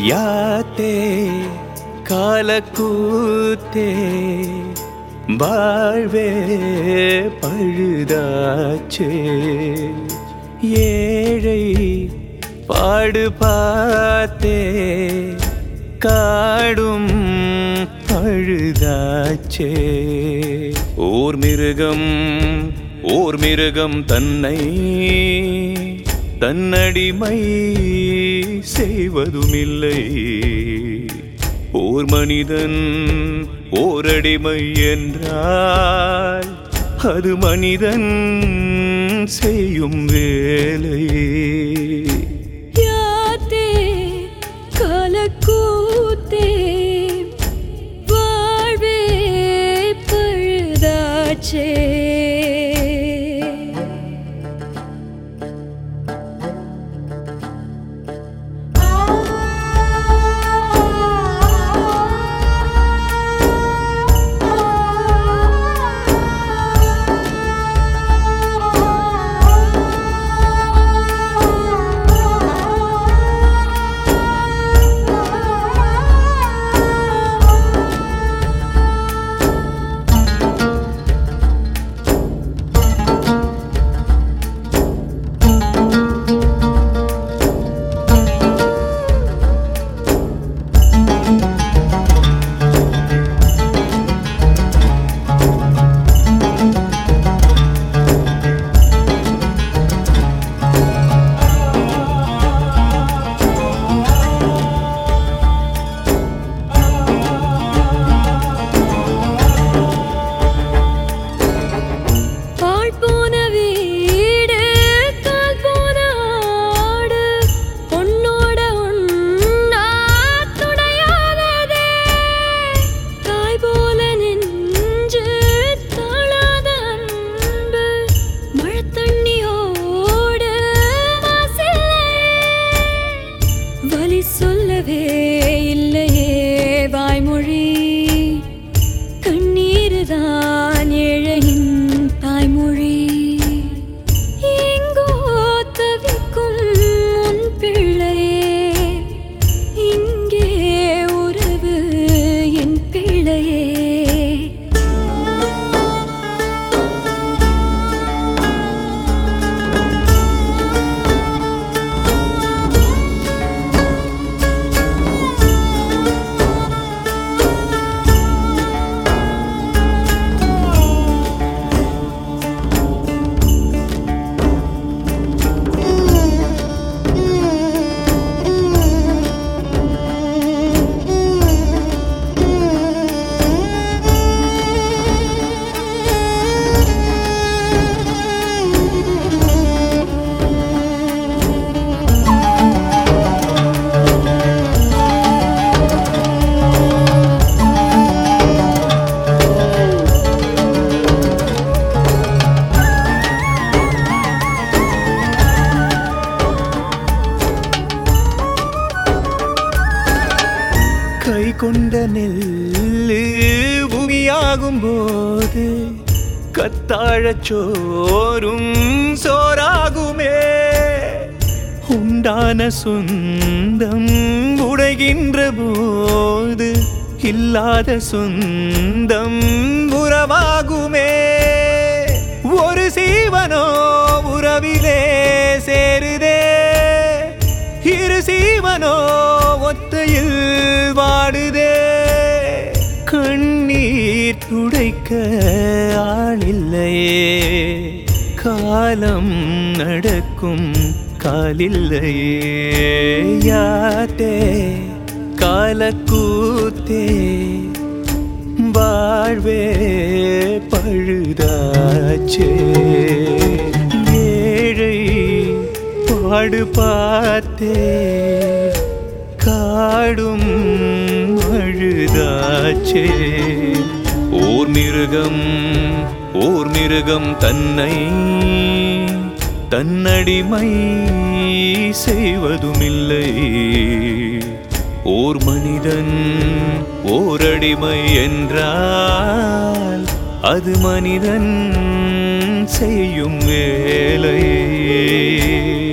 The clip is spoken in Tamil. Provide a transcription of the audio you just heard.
யாத்தே காலக்கூத்தே வாழ்வே பழுதாச்சே ஏழை பாடு பார்த்தே காடும் பழுதாச்சே ஓர் மிருகம் தன்னை தன்னடிமை செய்வதுமில்லை ஓர் மனிதன் ஓரடிமை என்றால் அது மனிதன் செய்யும் வேலை யாத்தே காலக்கூத்தே வாழ்வே பழுதாச்சே சொல்லவே இல்லையே வாய்மொழி கண்ணீர்தான் ஏழையின் தாய்மொழி எங்கோ தவிக்கும் உன் பிள்ளையே இங்கே உறவு என் பிள்ளையே கை கொண்ட நெல்லு பூமியாகும் போது கத்தாழச் சோறும் சோறாகுமே உண்டான சொந்தம் உடைகின்ற போது இல்லாத சொந்தம் உறவாகுமே ஒரு சீவனோ உறவிலே சேருதே இரு சீவனோ ஒத்தையில் வாடுதே கண்ணீர் துடைக்க ஆளில்லையே காலம் நடக்கும் காலில்லையே யாத்தே காலக்கூத்தே வாழ்வே பழுதாச்சே ஏழை பாடு பார்த்தே காடும் அழுதாச்சே ஓர் மிருகம் தன்னை தன்னடிமை செய்வதுமில்லை ஓர் மனிதன் ஓரடிமை என்றால் அது மனிதன் செய்யும் வேலை